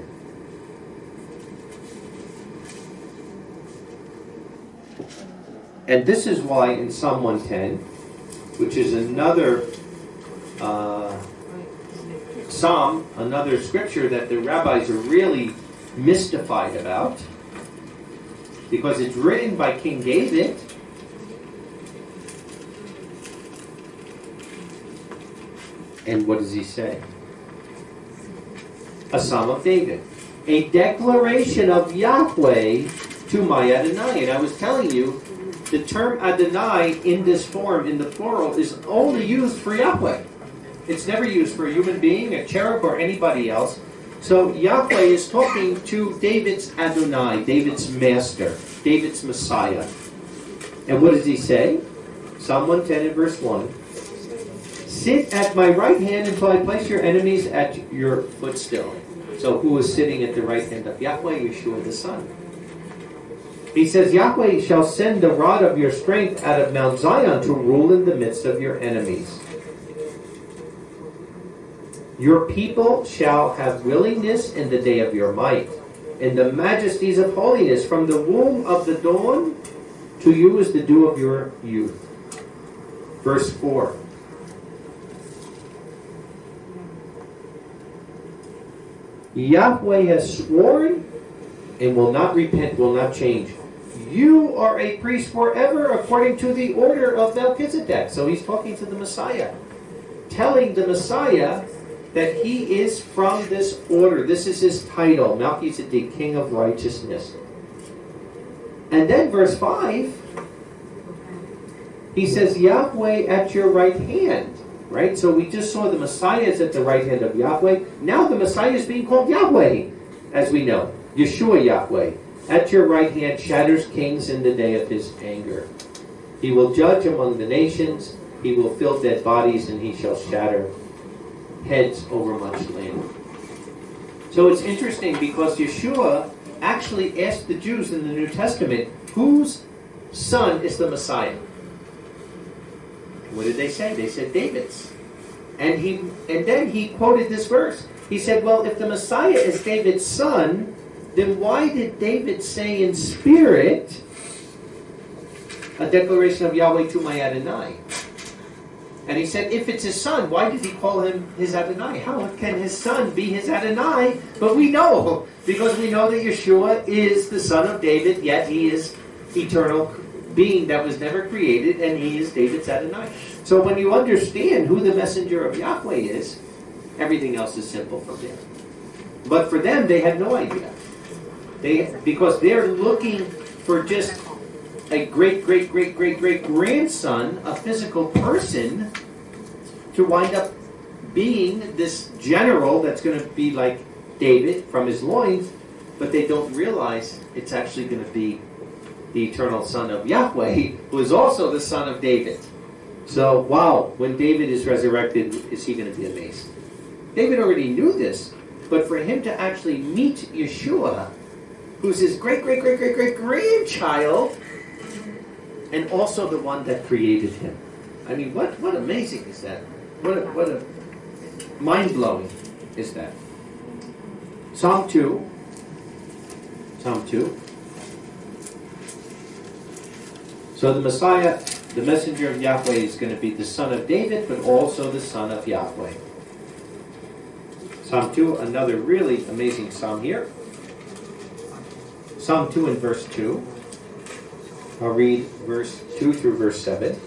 And this is why in Psalm one ten, which is another uh, psalm, another scripture that the rabbis are really mystified about, because it's written by King David. And what does he say? A Psalm of David. A declaration of Yahweh to my Adonai. And I was telling you, the term Adonai in this form, in the plural, is only used for Yahweh. It's never used for a human being, a cherub, or anybody else. So Yahweh is talking to David's Adonai, David's master, David's Messiah. And what does he say? Psalm one ten and verse one. Sit at my right hand until I place your enemies at your footstool. So who is sitting at the right hand of Yahweh? Yeshua the Son. He says, Yahweh shall send the rod of your strength out of Mount Zion to rule in the midst of your enemies. Your people shall have willingness in the day of your might, in the majesties of holiness. From the womb of the dawn to you is the dew of your youth. Verse four. Yahweh has sworn and will not repent, will not change. You are a priest forever according to the order of Melchizedek. So he's talking to the Messiah, telling the Messiah that he is from this order. This is his title, Melchizedek, King of Righteousness. And then verse five, he says, Yahweh at your right hand. Right? So we just saw the Messiah is at the right hand of Yahweh. Now the Messiah is being called Yahweh, as we know. Yeshua Yahweh. At your right hand shatters kings in the day of his anger. He will judge among the nations. He will fill dead bodies, and he shall shatter heads over much land. So it's interesting because Yeshua actually asked the Jews in the New Testament, whose son is the Messiah? What did they say? They said David's. And he and then he quoted this verse. He said, well, if the Messiah is David's son, then why did David say in spirit a declaration of Yahweh to my Adonai? And he said, if it's his son, why did he call him his Adonai? How can his son be his Adonai? But we know, because we know that Yeshua is the son of David, yet he is eternal being that was never created, and he is David's Adonai. So when you understand who the messenger of Yahweh is, everything else is simple from there. But for them, they had no idea. They because they're looking for just a great, great, great, great, great grandson, a physical person, to wind up being this general that's going to be like David from his loins, but they don't realize it's actually going to be the eternal son of Yahweh, who is also the son of David. So, wow, when David is resurrected, is he going to be amazed? David already knew this, but for him to actually meet Yeshua, who's his great, great, great, great, great grandchild, and also the one that created him. I mean, what, what amazing is that? What a, what a mind-blowing is that? Psalm two. Psalm two. So the Messiah, the messenger of Yahweh, is going to be the son of David, but also the son of Yahweh. Psalm two, another really amazing psalm here. Psalm two and verse two. I'll read verse two through verse seven.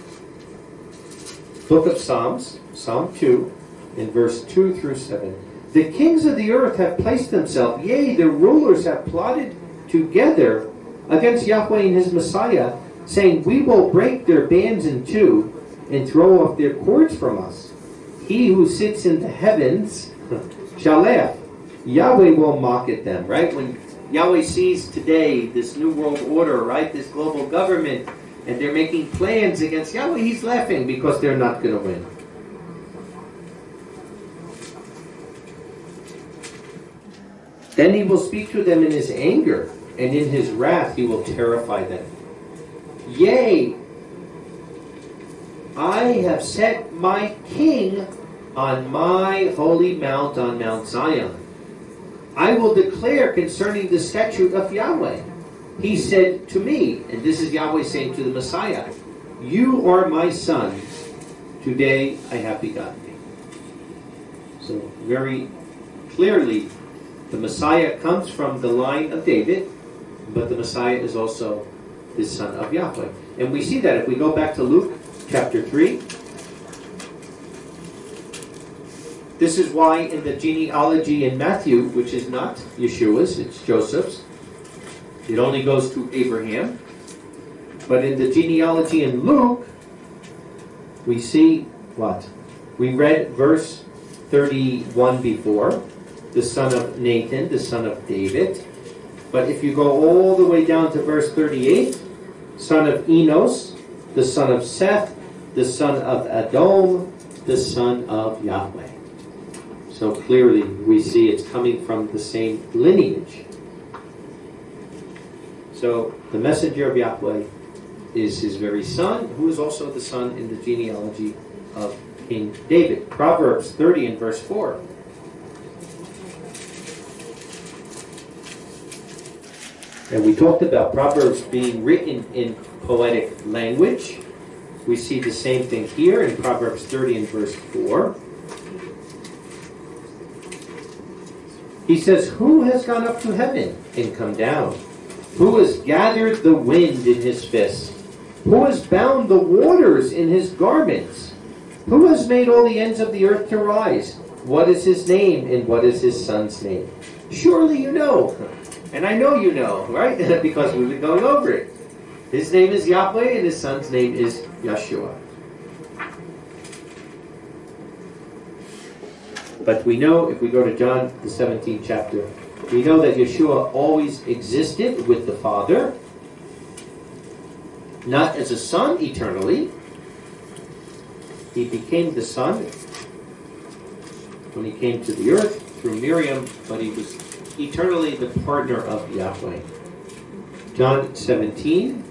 Book of Psalms, Psalm two, in verse two through seven. The kings of the earth have placed themselves, yea, the rulers have plotted together against Yahweh and his Messiah, saying, we will break their bands in two and throw off their cords from us. He who sits in the heavens shall laugh. Yahweh will mock at them, right? When Yahweh sees today this new world order, right, this global government, and they're making plans against Yahweh, he's laughing because they're not going to win. Then he will speak to them in his anger, and in his wrath he will terrify them. Yea, I have set my king on my holy mount on Mount Zion. I will declare concerning the statute of Yahweh. He said to me, and this is Yahweh saying to the Messiah, you are my son. Today I have begotten thee. So very clearly, the Messiah comes from the line of David, but the Messiah is also the Son of Yahweh. And we see that if we go back to Luke chapter three. This is why in the genealogy in Matthew, which is not Yeshua's, it's Joseph's, it only goes to Abraham. But in the genealogy in Luke, we see what? We read verse thirty-one before, the son of Nathan, the son of David. But if you go all the way down to verse thirty-eight, son of Enos, the son of Seth, the son of Edom, the son of Yahweh. So clearly we see it's coming from the same lineage. So the messenger of Yahweh is his very son, who is also the son in the genealogy of King David. Proverbs thirty and verse four. And we talked about Proverbs being written in poetic language. We see the same thing here in Proverbs thirty and verse four. He says, who has gone up to heaven and come down? Who has gathered the wind in his fist? Who has bound the waters in his garments? Who has made all the ends of the earth to rise? What is his name and what is his son's name? Surely you know. And I know you know, right? Because we've been going over it. His name is Yahweh and his son's name is Yeshua. But we know, if we go to John, the seventeenth chapter, we know that Yeshua always existed with the Father, not as a son eternally. He became the Son when he came to the earth through Miriam, but he was eternally the partner of Yahweh. John seventeen,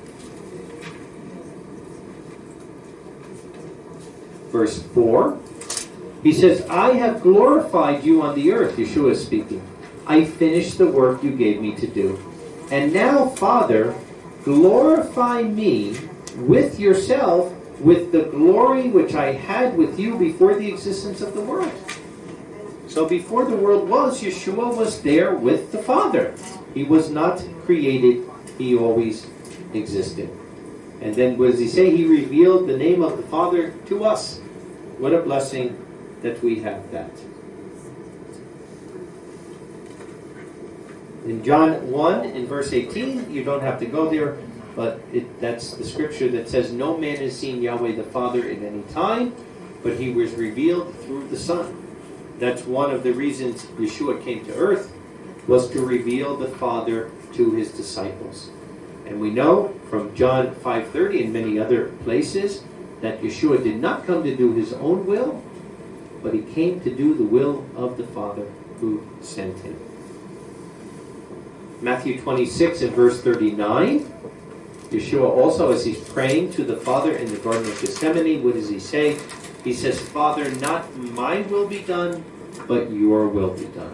verse four. He says, I have glorified you on the earth, Yeshua is speaking. I finished the work you gave me to do. And now, Father, glorify me with yourself with the glory which I had with you before the existence of the world. So before the world was, Yeshua was there with the Father. He was not created. He always existed. And then what does he say? He revealed the name of the Father to us. What a blessing that we have that. In John one, in verse eighteen, you don't have to go there, but it, that's the scripture that says, no man has seen Yahweh the Father at any time, but he was revealed through the Son. That's one of the reasons Yeshua came to earth, was to reveal the Father to his disciples. And we know from John five thirty and many other places that Yeshua did not come to do his own will, but he came to do the will of the Father who sent him. Matthew twenty-six and verse thirty-nine, Yeshua also, as he's praying to the Father in the Garden of Gethsemane, what does he say? He says, Father, not my will be done, but your will be done.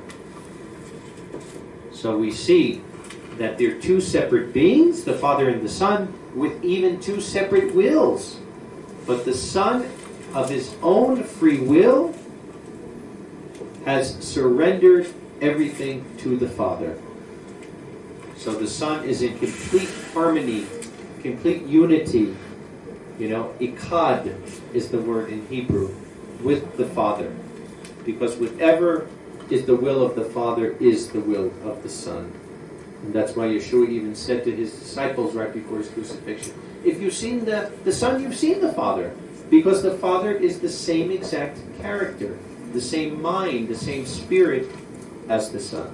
So we see that they're two separate beings, the Father and the Son, with even two separate wills. But the Son, of his own free will, has surrendered everything to the Father. So the Son is in complete harmony, complete unity. You know, ikad is the word in Hebrew, with the Father. Because whatever is the will of the Father is the will of the Son. And that's why Yeshua even said to his disciples right before his crucifixion, if you've seen the, the Son, you've seen the Father. Because the Father is the same exact character, the same mind, the same spirit as the Son.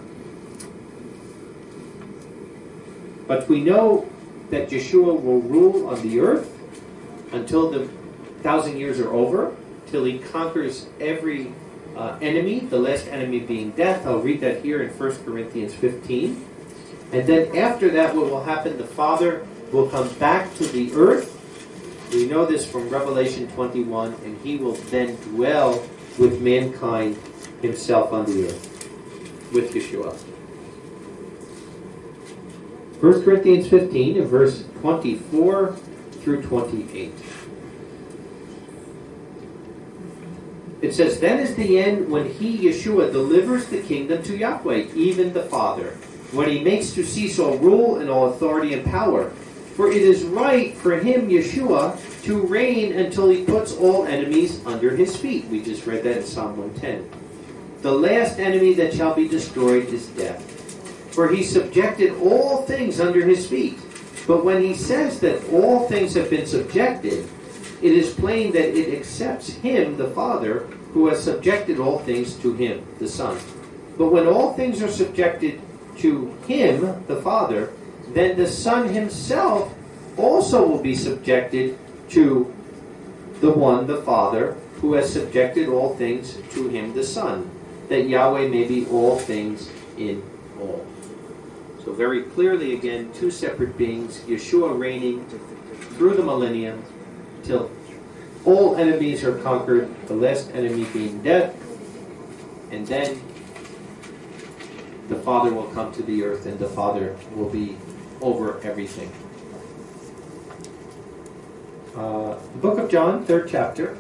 But we know that Yeshua will rule on the earth until the thousand years are over, till he conquers every uh, enemy, the last enemy being death. I'll read that here in First Corinthians fifteen. And then after that, what will happen? The Father will come back to the earth. We know this from Revelation twenty-one, and he will then dwell with mankind himself on the earth, with Yeshua. First Corinthians fifteen, and verse twenty-four through twenty-eight. It says, then is the end when he, Yeshua, delivers the kingdom to Yahweh, even the Father. when he makes to cease all rule and all authority and power. For it is right for him, Yeshua, to reign until he puts all enemies under his feet. We just read that in Psalm one ten. The last enemy that shall be destroyed is death. For he subjected all things under his feet. But when he says that all things have been subjected, it is plain that it accepts him, the Father, who has subjected all things to him, the Son. But when all things are subjected to him, the Father, then the Son himself also will be subjected to the one, the Father, who has subjected all things to him, the Son, that Yahweh may be all things in all. So very clearly, again, two separate beings, Yeshua reigning through the millennium till all enemies are conquered, the last enemy being death, and then the Father will come to the earth and the Father will be over everything. Uh, the book of John, third chapter.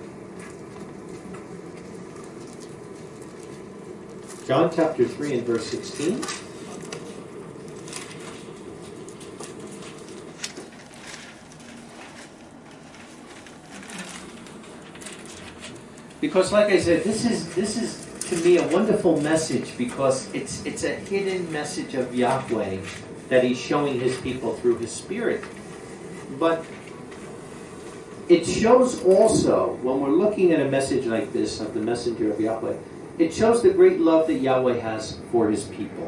John chapter three and verse sixteen. Because like I said, this is this is to me a wonderful message, because it's it's a hidden message of Yahweh that he's showing his people through his Spirit. But it shows also, when we're looking at a message like this, of the messenger of Yahweh, it shows the great love that Yahweh has for his people.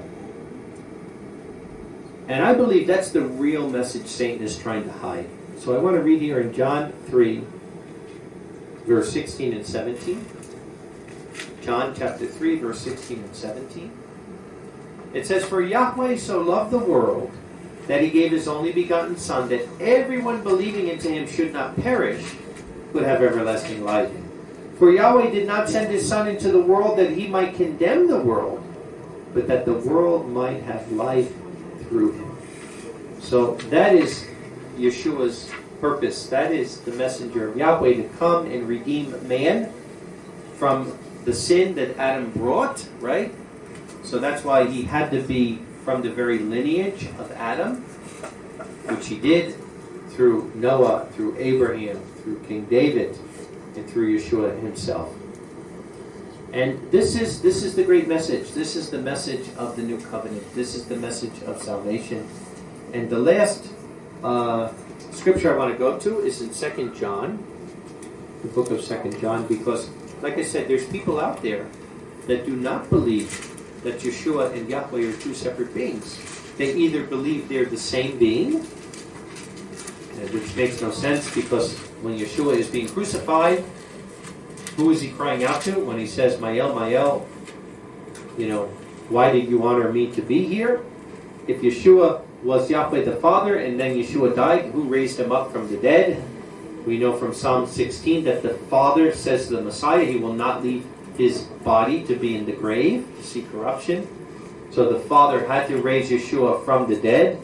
And I believe that's the real message Satan is trying to hide. So I want to read here in John three, verse sixteen and seventeen. John chapter three, verse sixteen and seventeen. It says, "For Yahweh so loved the world, that he gave his only begotten Son, that everyone believing into him should not perish, but have everlasting life. For Yahweh did not send his Son into the world that he might condemn the world, but that the world might have life through him." So that is Yeshua's purpose. That is the messenger of Yahweh, to come and redeem man from the sin that Adam brought, right? So that's why he had to be from the very lineage of Adam, which he did through Noah, through Abraham, through King David, and through Yeshua himself. And this is this is the great message. This is the message of the new covenant. This is the message of salvation. And the last uh, scripture I want to go to is in Second John, the book of Second John, because, like I said, there's people out there that do not believe that Yeshua and Yahweh are two separate beings. They either believe they're the same being, which makes no sense, because when Yeshua is being crucified, who is he crying out to when he says, "Mael, Mael, you know, why did you honor me to be here?" If Yeshua was Yahweh the Father, and then Yeshua died, who raised him up from the dead? We know from Psalm sixteen that the Father says to the Messiah, he will not leave his body to be in the grave, to see corruption. So the Father had to raise Yeshua from the dead.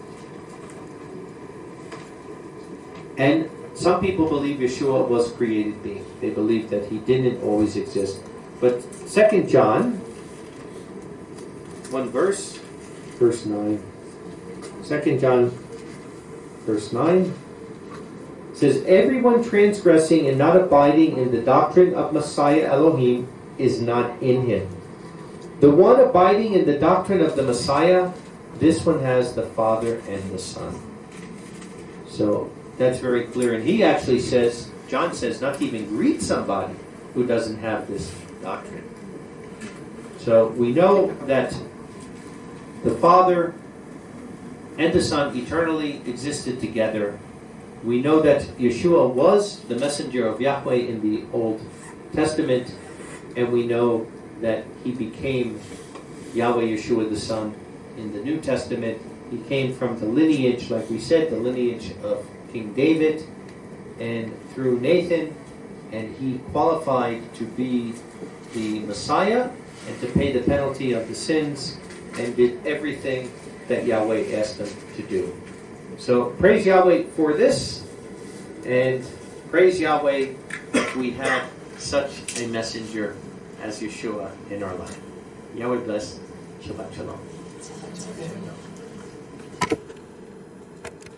And some people believe Yeshua was a created being. They believe that he didn't always exist. But Second John, one verse, verse nine. Second John, verse nine, says, "Everyone transgressing and not abiding in the doctrine of Messiah Elohim is not in him. The one abiding in the doctrine of the Messiah, this one has the Father and the Son." So that's very clear. And he actually says, John says, not to even greet somebody who doesn't have this doctrine. So we know that the Father and the Son eternally existed together. We know that Yeshua was the messenger of Yahweh in the Old Testament, and we know that he became Yahweh Yeshua the Son in the New Testament. He came from the lineage, like we said, the lineage of King David, and through Nathan, and he qualified to be the Messiah and to pay the penalty of the sins, and did everything that Yahweh asked him to do. So praise Yahweh for this, and praise Yahweh that we have such a messenger as Yeshua in our life. Yahweh bless. Shabbat Shalom. Yeah.